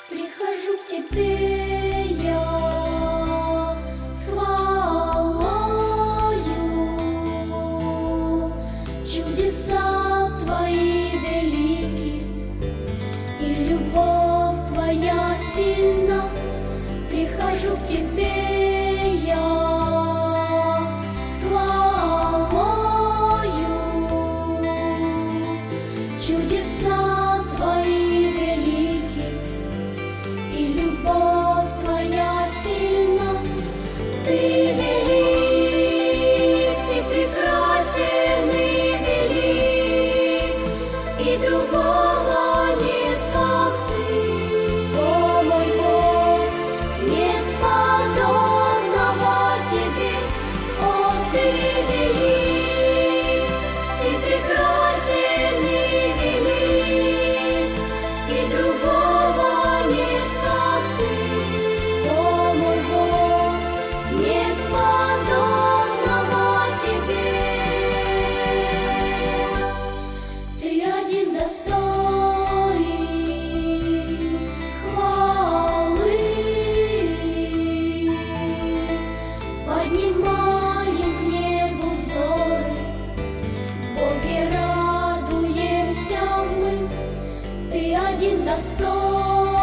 Прихожу к тебе я с хвалою, чудеса твои велики, и любовь твоя сильна. Прихожу к тебе я с хвалою, чудеса твои велики, и любовь твоя сильна. Ты велик, ты прекрасен и велик, и другого нет, как ты. О, мой Бог, нет подобного тебе. О, ты велик, ты прекрасен и велик, и другого нет, как ты. О, мой Бог, нет подобного тебе. Ты один достоин хвалы. Поднимаем к небу взоры, в Боге радуемся мы. Ты один достоин